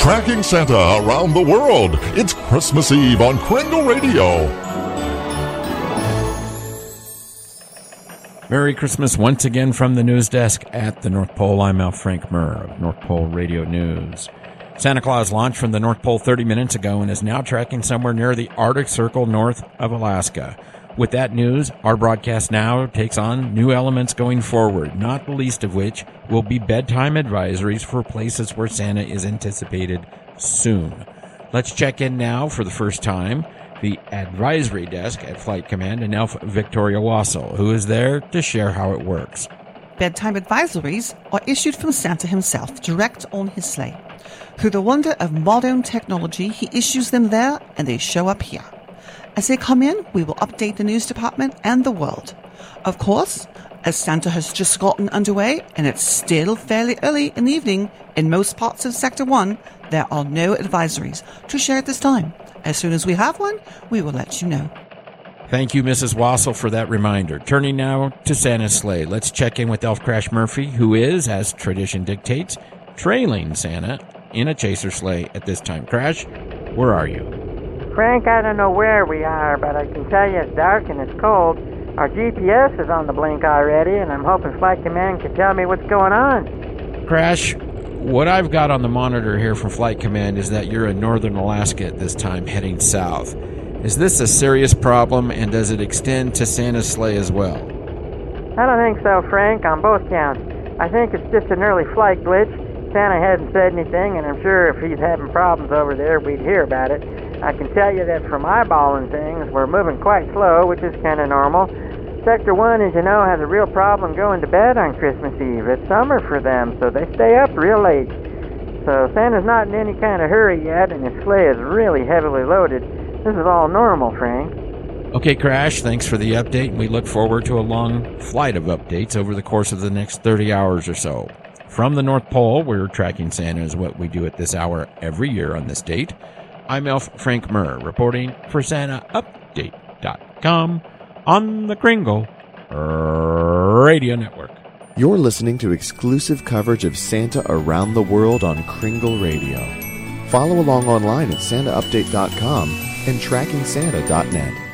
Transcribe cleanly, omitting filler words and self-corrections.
Tracking Santa around the world. It's Christmas Eve on Kringle Radio. Merry Christmas once again from the news desk at the North Pole. I'm Al Frank Murr of North Pole Radio News. Santa Claus launched from the North Pole 30 minutes ago and is now tracking somewhere near the Arctic Circle north of Alaska. With that news, our broadcast now takes on new elements going forward, not the least of which will be bedtime advisories for places where Santa is anticipated soon. Let's check in now for the first time the advisory desk at Flight Command and Elf Victoria Wassel, who is there to share how it works. Bedtime advisories are issued from Santa himself, direct on his sleigh. Through the wonder of modern technology, he issues them there and they show up here. As they come in, we will update the news department and the world. Of course, as Santa has just gotten underway and it's still fairly early in the evening in most parts of Sector 1, there are no advisories to share at this time. As soon as we have one, we will let you know. Thank you, Mrs. Wassel, for that reminder. Turning now to Santa's sleigh. Let's check in with Elf Crash Murphy, who is, as tradition dictates, trailing Santa in a chaser sleigh at this time. Crash, where are you? Frank, I don't know where we are, but I can tell you it's dark and it's cold. Our GPS is on the blink already, and I'm hoping Flight Command can tell me what's going on. Crash, what I've got on the monitor here from Flight Command is that you're in northern Alaska at this time, heading south. Is this a serious problem, and does it extend to Santa's sleigh as well? I don't think so, Frank, on both counts. I think it's just an early flight glitch. Santa hadn't said anything, and I'm sure if he's having problems over there, we'd hear about it. I can tell you that from eyeballing things, we're moving quite slow, which is kind of normal. Sector 1, as you know, has a real problem going to bed on Christmas Eve. It's summer for them, so they stay up real late. So Santa's not in any kind of hurry yet, and his sleigh is really heavily loaded. This is all normal, Frank. Okay, Crash, thanks for the update. We look forward to a long flight of updates over the course of the next 30 hours or so. From the North Pole, where tracking Santa is what we do at this hour every year on this date, I'm Elf Frank Murr, reporting for SantaUpdate.com on the Kringle Radio Network. You're listening to exclusive coverage of Santa around the world on Kringle Radio. Follow along online at SantaUpdate.com and TrackingSanta.net.